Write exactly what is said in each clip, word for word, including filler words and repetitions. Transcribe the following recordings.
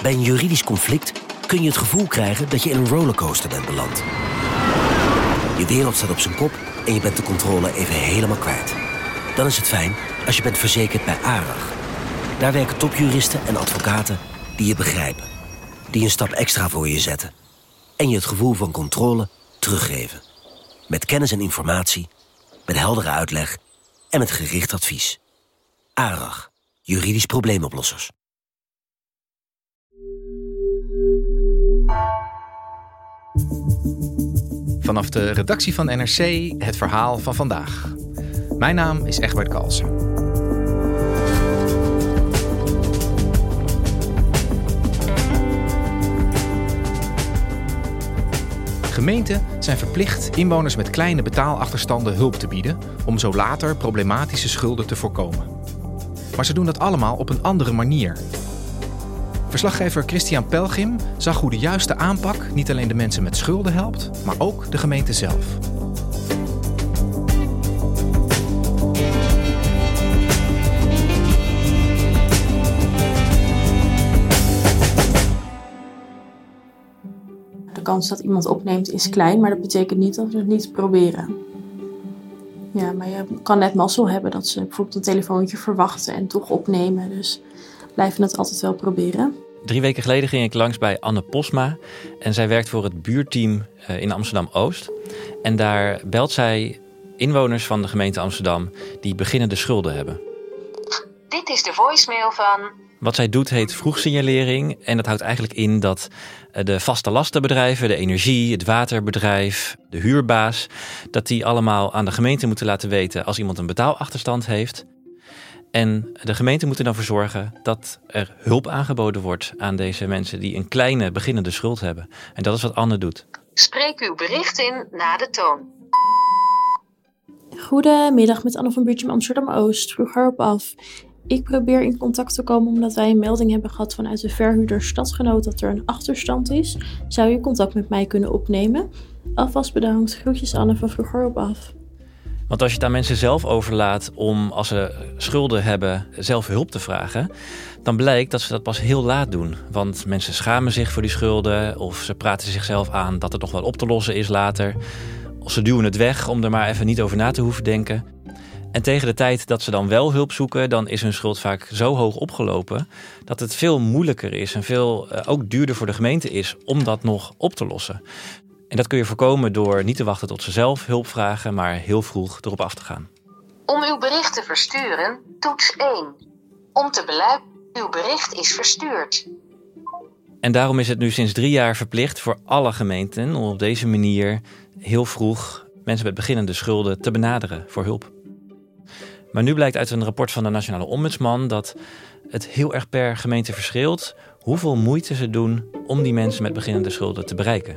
Bij een juridisch conflict kun je het gevoel krijgen dat je in een rollercoaster bent beland. Je wereld staat op zijn kop en je bent de controle even helemaal kwijt. Dan is het fijn als je bent verzekerd bij ARAG. Daar werken topjuristen en advocaten die je begrijpen. Die een stap extra voor je zetten. En je het gevoel van controle teruggeven. Met kennis en informatie, met heldere uitleg en met gericht advies. ARAG, juridisch probleemoplossers. Vanaf de redactie van N R C het verhaal van vandaag. Mijn naam is Egbert Kalsen. Gemeenten zijn verplicht inwoners met kleine betaalachterstanden hulp te bieden om zo later problematische schulden te voorkomen. Maar ze doen dat allemaal op een andere manier. Verslaggever Christian Pelgrim zag hoe de juiste aanpak niet alleen de mensen met schulden helpt, maar ook de gemeente zelf. De kans dat iemand opneemt is klein, maar dat betekent niet dat we het niet proberen. Ja, maar je kan net mazzel hebben dat ze bijvoorbeeld een telefoontje verwachten en toch opnemen. Dus blijven het altijd wel proberen. Drie weken geleden ging ik langs bij Anne Posma. En zij werkt voor het buurteam in Amsterdam-Oost. En daar belt zij inwoners van de gemeente Amsterdam die beginnende schulden hebben. Dit is de voicemail van... Wat zij doet heet vroegsignalering. En dat houdt eigenlijk in dat de vaste lastenbedrijven, de energie, het waterbedrijf, de huurbaas, dat die allemaal aan de gemeente moeten laten weten als iemand een betaalachterstand heeft. En de gemeente moet er dan voor zorgen dat er hulp aangeboden wordt aan deze mensen die een kleine beginnende schuld hebben. En dat is wat Anne doet. Spreek uw bericht in na de toon. Goedemiddag, met Anne van Buurtje Amsterdam-Oost. Vroeg erop af. Ik probeer in contact te komen omdat wij een melding hebben gehad vanuit de verhuurder Stadgenoot dat er een achterstand is. Zou je contact met mij kunnen opnemen? Alvast bedankt. Groetjes Anne van Vroeg erop af. Want als je het aan mensen zelf overlaat om, als ze schulden hebben, zelf hulp te vragen, dan blijkt dat ze dat pas heel laat doen. Want mensen schamen zich voor die schulden of ze praten zichzelf aan dat het nog wel op te lossen is later. Of ze duwen het weg om er maar even niet over na te hoeven denken. En tegen de tijd dat ze dan wel hulp zoeken, dan is hun schuld vaak zo hoog opgelopen dat het veel moeilijker is en veel uh, ook duurder voor de gemeente is om dat nog op te lossen. En dat kun je voorkomen door niet te wachten tot ze zelf hulp vragen, maar heel vroeg erop af te gaan. Om uw bericht te versturen, toets één. Om te beluisteren, uw bericht is verstuurd. En daarom is het nu sinds drie jaar verplicht voor alle gemeenten om op deze manier heel vroeg mensen met beginnende schulden te benaderen voor hulp. Maar nu blijkt uit een rapport van de Nationale Ombudsman dat het heel erg per gemeente verschilt hoeveel moeite ze doen om die mensen met beginnende schulden te bereiken.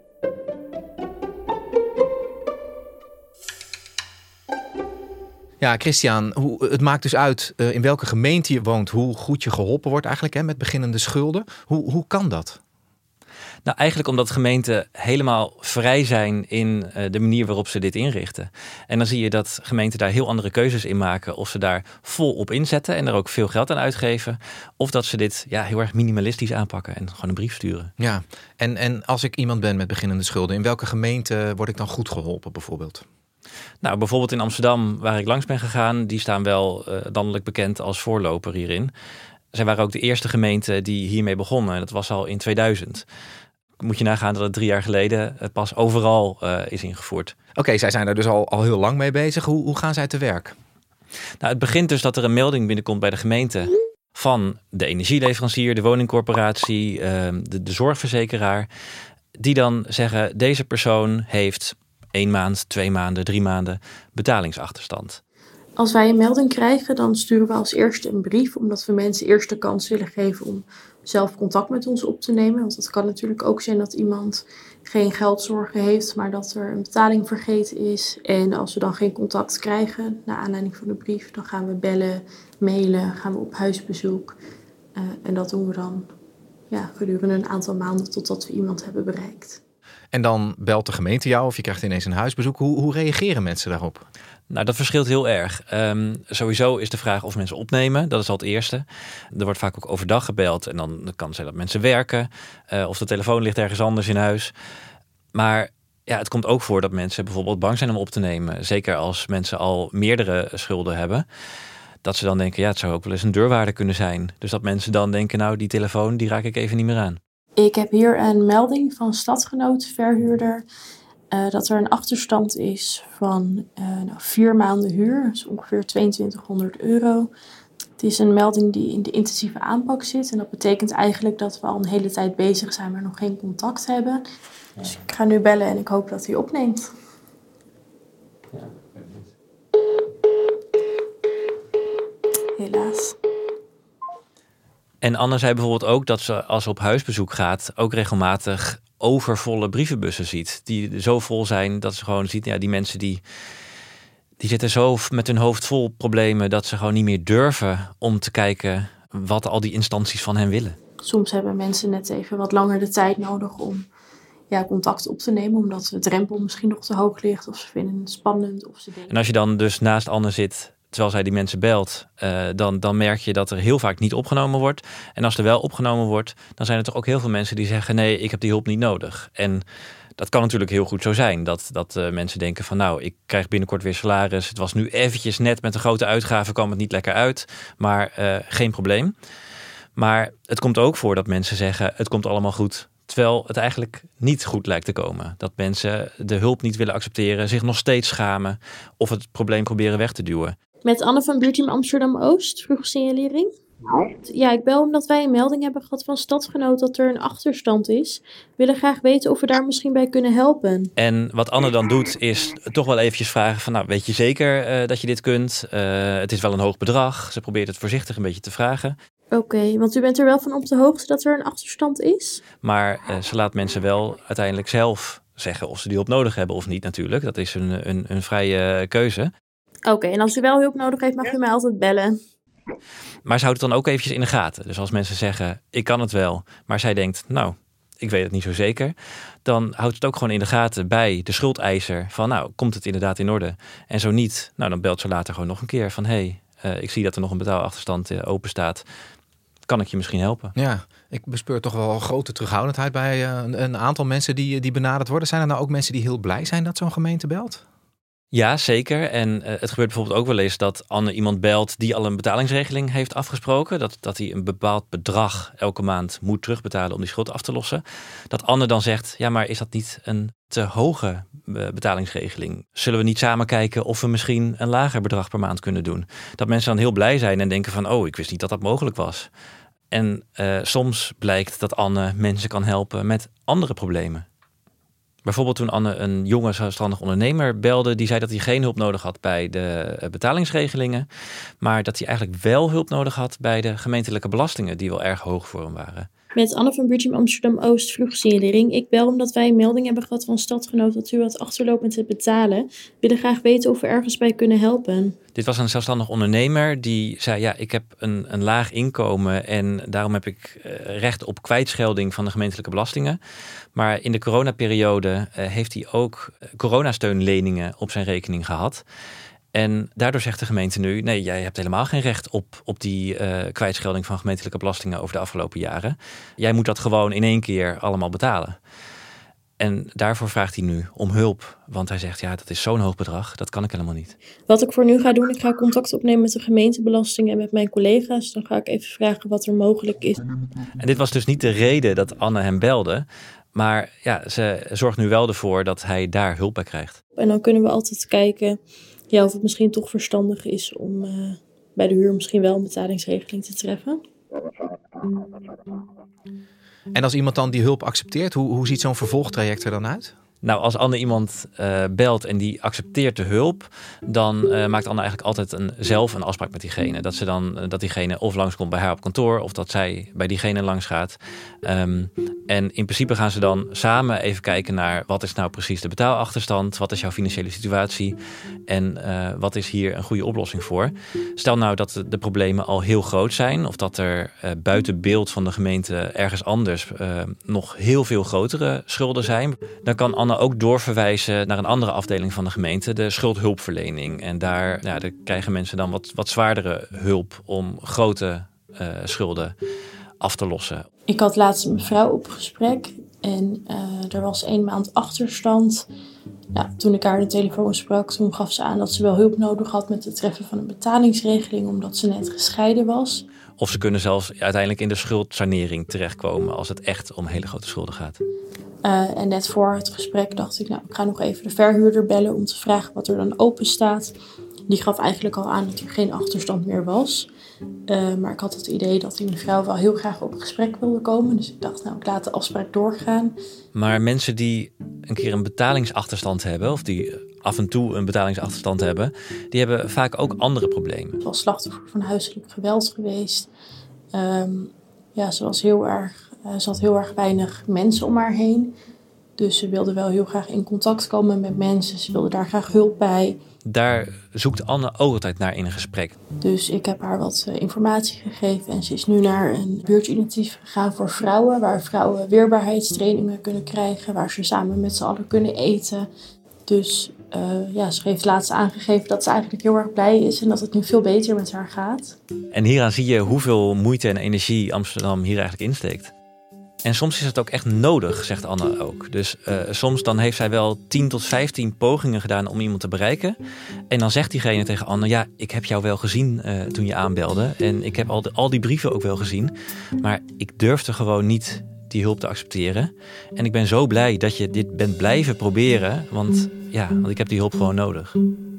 Ja, Christian, hoe, het maakt dus uit uh, in welke gemeente je woont hoe goed je geholpen wordt eigenlijk hè, met beginnende schulden. Hoe, hoe kan dat? Nou, eigenlijk omdat gemeenten helemaal vrij zijn in uh, de manier waarop ze dit inrichten. En dan zie je dat gemeenten daar heel andere keuzes in maken. Of ze daar vol op inzetten en er ook veel geld aan uitgeven. Of dat ze dit ja, heel erg minimalistisch aanpakken en gewoon een brief sturen. Ja, en, en als ik iemand ben met beginnende schulden, in welke gemeente word ik dan goed geholpen bijvoorbeeld? Nou, bijvoorbeeld in Amsterdam, waar ik langs ben gegaan, die staan wel uh, landelijk bekend als voorloper hierin. Zij waren ook de eerste gemeente die hiermee begonnen. En dat was al in tweeduizend. Moet je nagaan dat het drie jaar geleden het pas overal uh, is ingevoerd. Oké, okay, zij zijn daar dus al, al heel lang mee bezig. Hoe, hoe gaan zij te werk? Nou, het begint dus dat er een melding binnenkomt bij de gemeente van de energieleverancier, de woningcorporatie, uh, de, de zorgverzekeraar. Die dan zeggen, deze persoon heeft één maand, twee maanden, drie maanden betalingsachterstand. Als wij een melding krijgen, dan sturen we als eerste een brief, omdat we mensen eerst de kans willen geven om zelf contact met ons op te nemen. Want het kan natuurlijk ook zijn dat iemand geen geldzorgen heeft, maar dat er een betaling vergeten is. En als we dan geen contact krijgen, naar aanleiding van de brief, dan gaan we bellen, mailen, gaan we op huisbezoek. Uh, en dat doen we dan ja, gedurende een aantal maanden totdat we iemand hebben bereikt. En dan belt de gemeente jou of je krijgt ineens een huisbezoek. Hoe, hoe reageren mensen daarop? Nou, dat verschilt heel erg. Um, sowieso is de vraag of mensen opnemen. Dat is al het eerste. Er wordt vaak ook overdag gebeld. En dan kan het zijn dat mensen werken. Uh, of de telefoon ligt ergens anders in huis. Maar ja, het komt ook voor dat mensen bijvoorbeeld bang zijn om op te nemen. Zeker als mensen al meerdere schulden hebben. Dat ze dan denken, ja, het zou ook wel eens een deurwaarder kunnen zijn. Dus dat mensen dan denken, nou, die telefoon, die raak ik even niet meer aan. Ik heb hier een melding van Stadgenoot Verhuurder. Uh, dat er een achterstand is van uh, nou, vier maanden huur. Dus ongeveer tweeëntwintighonderd euro. Het is een melding die in de intensieve aanpak zit. En dat betekent eigenlijk dat we al een hele tijd bezig zijn, maar nog geen contact hebben. Dus ik ga nu bellen en ik hoop dat hij opneemt. Ja. Helaas. En Anne zei bijvoorbeeld ook dat ze als ze op huisbezoek gaat ook regelmatig overvolle brievenbussen ziet. Die zo vol zijn dat ze gewoon ziet, ja, die mensen die, die zitten zo met hun hoofd vol problemen dat ze gewoon niet meer durven om te kijken wat al die instanties van hen willen. Soms hebben mensen net even wat langer de tijd nodig om ja, contact op te nemen, omdat de drempel misschien nog te hoog ligt of ze vinden het spannend. Of ze denken... En als je dan dus naast Anne zit, terwijl zij die mensen belt, uh, dan, dan merk je dat er heel vaak niet opgenomen wordt. En als er wel opgenomen wordt, dan zijn er toch ook heel veel mensen die zeggen, nee, ik heb die hulp niet nodig. En dat kan natuurlijk heel goed zo zijn. Dat, dat uh, mensen denken van, nou, ik krijg binnenkort weer salaris. Het was nu eventjes net met een grote uitgave, kwam het niet lekker uit. Maar uh, geen probleem. Maar het komt ook voor dat mensen zeggen, het komt allemaal goed. Terwijl het eigenlijk niet goed lijkt te komen. Dat mensen de hulp niet willen accepteren, zich nog steeds schamen of het probleem proberen weg te duwen. Met Anne van Buurteam Amsterdam-Oost, vroegsignalering. Ja, ik bel omdat wij een melding hebben gehad van Stadgenoot dat er een achterstand is. We willen graag weten of we daar misschien bij kunnen helpen. En wat Anne dan doet is toch wel eventjes vragen van, nou, weet je zeker uh, dat je dit kunt? Uh, het is wel een hoog bedrag. Ze probeert het voorzichtig een beetje te vragen. Oké, okay, want u bent er wel van op de hoogte dat er een achterstand is? Maar uh, ze laat mensen wel uiteindelijk zelf zeggen of ze die hulp nodig hebben of niet natuurlijk. Dat is een, een, een vrije keuze. Oké, okay, en als u wel hulp nodig heeft, mag u mij altijd bellen. Maar ze houdt het dan ook eventjes in de gaten. Dus als mensen zeggen, ik kan het wel, maar zij denkt, nou, ik weet het niet zo zeker, dan houdt het ook gewoon in de gaten bij de schuldeiser van, nou, komt het inderdaad in orde? En zo niet, nou, dan belt ze later gewoon nog een keer van, hé, hey, uh, ik zie dat er nog een betaalachterstand uh, open staat. Kan ik je misschien helpen? Ja, ik bespeur toch wel grote terughoudendheid bij uh, een, een aantal mensen die, die benaderd worden. Zijn er nou ook mensen die heel blij zijn dat zo'n gemeente belt? Ja, zeker. En uh, het gebeurt bijvoorbeeld ook wel eens dat Anne iemand belt die al een betalingsregeling heeft afgesproken. Dat, dat hij een bepaald bedrag elke maand moet terugbetalen om die schuld af te lossen. Dat Anne dan zegt, ja, maar is dat niet een te hoge uh, betalingsregeling? Zullen we niet samen kijken of we misschien een lager bedrag per maand kunnen doen? Dat mensen dan heel blij zijn en denken van, oh, ik wist niet dat dat mogelijk was. En uh, soms blijkt dat Anne mensen kan helpen met andere problemen. Bijvoorbeeld toen Anne een jonge zelfstandig ondernemer belde, die zei dat hij geen hulp nodig had bij de betalingsregelingen, maar dat hij eigenlijk wel hulp nodig had bij de gemeentelijke belastingen, die wel erg hoog voor hem waren. Met Anne van Buurteam Amsterdam-Oost, vroegsignalering. Ik bel omdat wij een melding hebben gehad van Stadgenoot dat u wat achterloopt met het betalen. We willen graag weten of we ergens bij kunnen helpen. Dit was een zelfstandig ondernemer die zei, ja, ik heb een, een laag inkomen en daarom heb ik uh, recht op kwijtschelding van de gemeentelijke belastingen. Maar in de coronaperiode uh, heeft hij ook coronasteunleningen op zijn rekening gehad. En daardoor zegt de gemeente nu, nee, jij hebt helemaal geen recht op, op die uh, kwijtschelding van gemeentelijke belastingen over de afgelopen jaren. Jij moet dat gewoon in één keer allemaal betalen. En daarvoor vraagt hij nu om hulp. Want hij zegt, ja, dat is zo'n hoog bedrag, dat kan ik helemaal niet. Wat ik voor nu ga doen, ik ga contact opnemen met de gemeentebelasting en met mijn collega's. Dan ga ik even vragen wat er mogelijk is. En dit was dus niet de reden dat Anne hem belde. Maar ja, ze zorgt nu wel ervoor dat hij daar hulp bij krijgt. En dan kunnen we altijd kijken ja, of het misschien toch verstandig is om uh, bij de huur misschien wel een betalingsregeling te treffen. En als iemand dan die hulp accepteert, hoe, hoe ziet zo'n vervolgtraject er dan uit? Nou, als Anne iemand uh, belt en die accepteert de hulp, dan uh, maakt Anne eigenlijk altijd een, zelf een afspraak met diegene. Dat ze dan dat diegene of langskomt bij haar op kantoor of dat zij bij diegene langs gaat. Um, en in principe gaan ze dan samen even kijken naar wat is nou precies de betaalachterstand, wat is jouw financiële situatie en uh, wat is hier een goede oplossing voor. Stel nou dat de, de problemen al heel groot zijn of dat er uh, buiten beeld van de gemeente ergens anders uh, nog heel veel grotere schulden zijn, dan kan Anne ook doorverwijzen naar een andere afdeling van de gemeente, de schuldhulpverlening. En daar, ja, daar krijgen mensen dan wat, wat zwaardere hulp om grote uh, schulden af te lossen. Ik had laatst met mijn vrouw op gesprek en uh, er was één maand achterstand. Ja, toen ik haar aan de telefoon sprak, toen gaf ze aan dat ze wel hulp nodig had met het treffen van een betalingsregeling, omdat ze net gescheiden was. Of ze kunnen zelfs uiteindelijk in de schuldsanering terechtkomen als het echt om hele grote schulden gaat. Uh, en net voor het gesprek dacht ik, nou, ik ga nog even de verhuurder bellen om te vragen wat er dan open staat. Die gaf eigenlijk al aan dat er geen achterstand meer was. Uh, maar ik had het idee dat die mevrouw wel heel graag op gesprek wilde komen. Dus ik dacht, nou, ik laat de afspraak doorgaan. Maar mensen die een keer een betalingsachterstand hebben, of die af en toe een betalingsachterstand hebben, die hebben vaak ook andere problemen. Ze was slachtoffer van huiselijk geweld geweest. Um, ja, ze was heel erg, uh, ze had heel erg weinig mensen om haar heen. Dus ze wilde wel heel graag in contact komen met mensen. Ze wilde daar graag hulp bij. Daar zoekt Anne ook altijd naar in een gesprek. Dus ik heb haar wat uh, informatie gegeven. En ze is nu naar een buurtinitiatief gegaan voor vrouwen. Waar vrouwen weerbaarheidstrainingen kunnen krijgen. Waar ze samen met z'n allen kunnen eten. Dus uh, ja, ze heeft laatst aangegeven dat ze eigenlijk heel erg blij is. En dat het nu veel beter met haar gaat. En hieraan zie je hoeveel moeite en energie Amsterdam hier eigenlijk insteekt. En soms is het ook echt nodig, zegt Anne ook. Dus uh, soms dan heeft zij wel tien tot vijftien pogingen gedaan om iemand te bereiken. En dan zegt diegene tegen Anne, ja, ik heb jou wel gezien uh, toen je aanbelde. En ik heb al, de, al die brieven ook wel gezien. Maar ik durfde gewoon niet die hulp te accepteren. En ik ben zo blij dat je dit bent blijven proberen. Want ja, want ik heb die hulp gewoon nodig.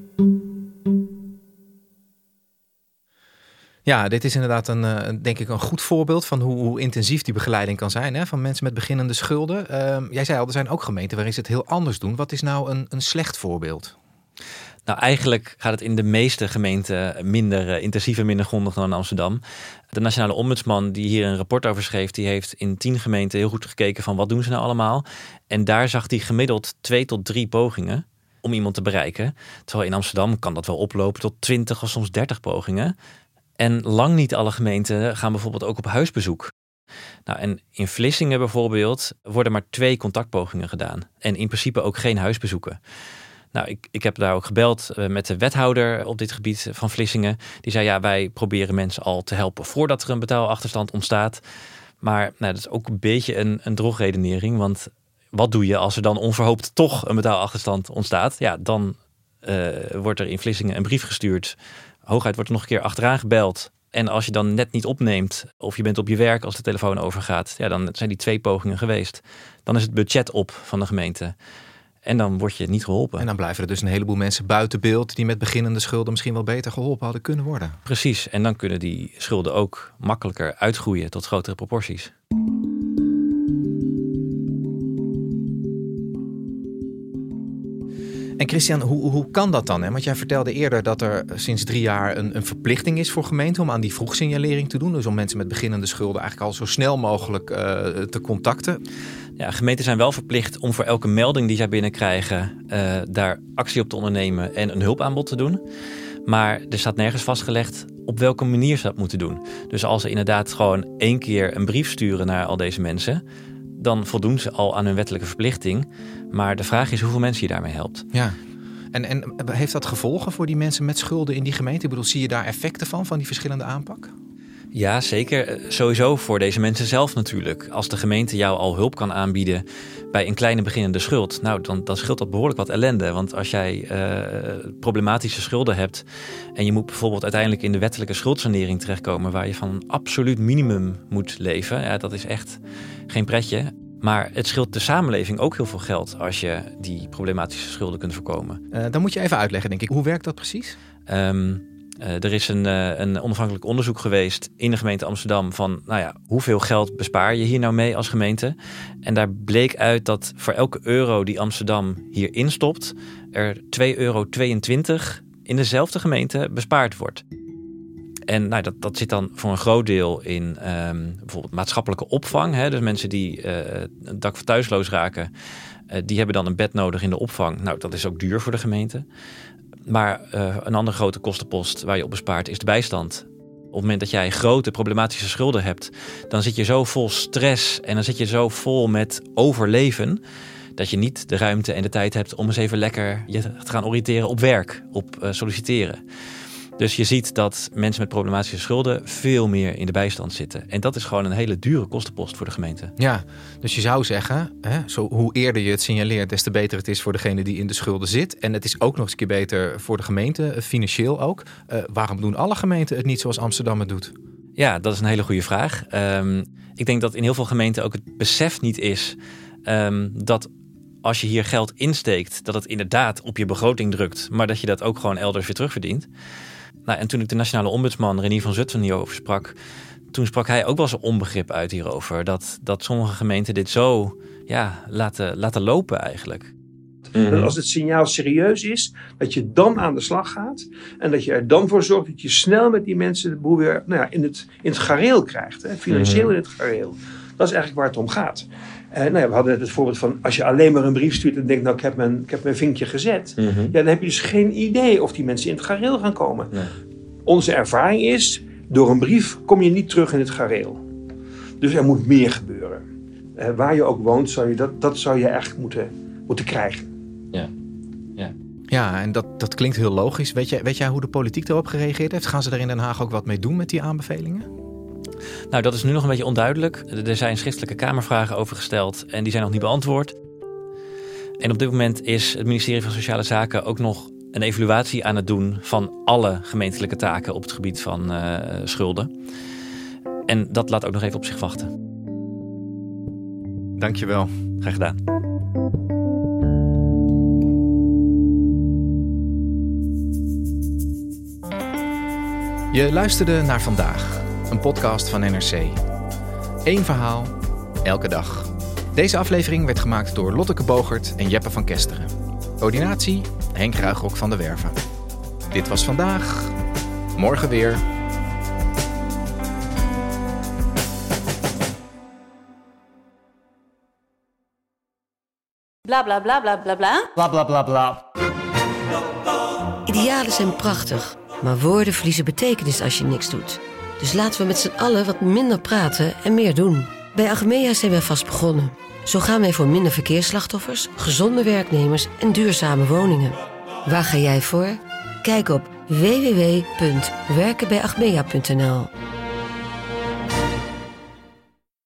Ja, dit is inderdaad een, een, denk ik een goed voorbeeld van hoe, hoe intensief die begeleiding kan zijn, hè, van mensen met beginnende schulden. Uh, jij zei al, er zijn ook gemeenten waarin ze het heel anders doen. Wat is nou een, een slecht voorbeeld? Nou, eigenlijk gaat het in de meeste gemeenten minder uh, intensief en minder grondig dan in Amsterdam. De Nationale Ombudsman die hier een rapport over schreef, die heeft in tien gemeenten heel goed gekeken van wat doen ze nou allemaal. En daar zag hij gemiddeld twee tot drie pogingen om iemand te bereiken. Terwijl in Amsterdam kan dat wel oplopen tot twintig of soms dertig pogingen. En lang niet alle gemeenten gaan bijvoorbeeld ook op huisbezoek. Nou, en in Vlissingen bijvoorbeeld worden maar twee contactpogingen gedaan. En in principe ook geen huisbezoeken. Nou, ik, ik heb daar ook gebeld met de wethouder op dit gebied van Vlissingen. Die zei, ja, wij proberen mensen al te helpen voordat er een betaalachterstand ontstaat. Maar nou, dat is ook een beetje een, een drogredenering. Want wat doe je als er dan onverhoopt toch een betaalachterstand ontstaat? Ja, dan uh, wordt er in Vlissingen een brief gestuurd. Hooguit wordt er nog een keer achteraan gebeld. En als je dan net niet opneemt, of je bent op je werk als de telefoon overgaat, ja, dan zijn die twee pogingen geweest. Dan is het budget op van de gemeente. En dan word je niet geholpen. En dan blijven er dus een heleboel mensen buiten beeld die met beginnende schulden misschien wel beter geholpen hadden kunnen worden. Precies. En dan kunnen die schulden ook makkelijker uitgroeien tot grotere proporties. En Christian, hoe, hoe kan dat dan? Hè? Want jij vertelde eerder dat er sinds drie jaar een, een verplichting is voor gemeenten om aan die vroegsignalering te doen. Dus om mensen met beginnende schulden eigenlijk al zo snel mogelijk uh, te contacten. Ja, gemeenten zijn wel verplicht om voor elke melding die zij binnenkrijgen uh, daar actie op te ondernemen en een hulpaanbod te doen. Maar er staat nergens vastgelegd op welke manier ze dat moeten doen. Dus als ze inderdaad gewoon één keer een brief sturen naar al deze mensen, dan voldoen ze al aan hun wettelijke verplichting. Maar de vraag is hoeveel mensen je daarmee helpt. Ja. En, en heeft dat gevolgen voor die mensen met schulden in die gemeente? Ik bedoel, zie je daar effecten van, van die verschillende aanpak? Ja, zeker. Sowieso voor deze mensen zelf natuurlijk. Als de gemeente jou al hulp kan aanbieden bij een kleine beginnende schuld, nou, dan, dan scheelt dat behoorlijk wat ellende. Want als jij uh, problematische schulden hebt en je moet bijvoorbeeld uiteindelijk in de wettelijke schuldsanering terechtkomen waar je van een absoluut minimum moet leven, ja, dat is echt geen pretje. Maar het scheelt de samenleving ook heel veel geld als je die problematische schulden kunt voorkomen. Uh, dan moet je even uitleggen, denk ik. Hoe werkt dat precies? Um, Uh, er is een, uh, een onafhankelijk onderzoek geweest in de gemeente Amsterdam van, nou ja, hoeveel geld bespaar je hier nou mee als gemeente? En daar bleek uit dat voor elke euro die Amsterdam hierin stopt, er twee euro tweeëntwintig in dezelfde gemeente bespaard wordt. En nou, dat, dat zit dan voor een groot deel in um, bijvoorbeeld maatschappelijke opvang. Hè? Dus mensen die uh, een dak van thuisloos raken, uh, die hebben dan een bed nodig in de opvang. Nou, dat is ook duur voor de gemeente. Maar uh, een andere grote kostenpost waar je op bespaart is de bijstand. Op het moment dat jij grote problematische schulden hebt, dan zit je zo vol stress en dan zit je zo vol met overleven, dat je niet de ruimte en de tijd hebt om eens even lekker je te gaan oriënteren op werk, op uh, solliciteren. Dus je ziet dat mensen met problematische schulden veel meer in de bijstand zitten. En dat is gewoon een hele dure kostenpost voor de gemeente. Ja, dus je zou zeggen, hè, zo, hoe eerder je het signaleert, des te beter het is voor degene die in de schulden zit. En het is ook nog eens een keer beter voor de gemeente, financieel ook. Uh, waarom doen alle gemeenten het niet zoals Amsterdam het doet? Ja, dat is een hele goede vraag. Um, ik denk dat in heel veel gemeenten ook het besef niet is um, dat als je hier geld insteekt, dat het inderdaad op je begroting drukt, maar dat je dat ook gewoon elders weer terugverdient. Nou, en toen ik de nationale ombudsman Renier van Zutphen hierover sprak, toen sprak hij ook wel zijn onbegrip uit hierover. Dat, dat sommige gemeenten dit zo ja, laten, laten lopen eigenlijk. Mm-hmm. Dat als het signaal serieus is, dat je dan aan de slag gaat. En dat je er dan voor zorgt dat je snel met die mensen de boel weer nou ja, in, het, in het gareel krijgt. Hè, financieel mm-hmm. in het gareel. Dat is eigenlijk waar het om gaat. Uh, nou ja, we hadden net het voorbeeld van, als je alleen maar een brief stuurt en denkt, nou ik heb mijn, ik heb mijn vinkje gezet. Mm-hmm. Ja, dan heb je dus geen idee of die mensen in het gareel gaan komen. Nee. Onze ervaring is, door een brief kom je niet terug in het gareel. Dus er moet meer gebeuren. Uh, waar je ook woont, zou je dat, dat zou je eigenlijk moeten, moeten krijgen. Ja, ja. Ja, en dat, dat klinkt heel logisch. Weet jij, weet jij hoe de politiek erop gereageerd heeft? Gaan ze er in Den Haag ook wat mee doen met die aanbevelingen? Nou, dat is nu nog een beetje onduidelijk. Er zijn schriftelijke Kamervragen over gesteld en die zijn nog niet beantwoord. En op dit moment is het ministerie van Sociale Zaken ook nog een evaluatie aan het doen van alle gemeentelijke taken op het gebied van uh, schulden. En dat laat ook nog even op zich wachten. Dankjewel. Graag gedaan. Je luisterde naar Vandaag, een podcast van N R C. Eén verhaal, elke dag. Deze aflevering werd gemaakt door Lotteke Bogert en Jeppe van Kesteren. Coördinatie, Henk Ruigrok van de Werven. Dit was Vandaag. Morgen weer. Bla bla bla bla bla bla. Bla bla bla bla. Idealen zijn prachtig, maar woorden verliezen betekenis als je niks doet. Dus laten we met z'n allen wat minder praten en meer doen. Bij Achmea zijn wij vast begonnen. Zo gaan wij voor minder verkeersslachtoffers, gezonde werknemers en duurzame woningen. Waar ga jij voor? Kijk op w w w punt werken bij achmea punt n l.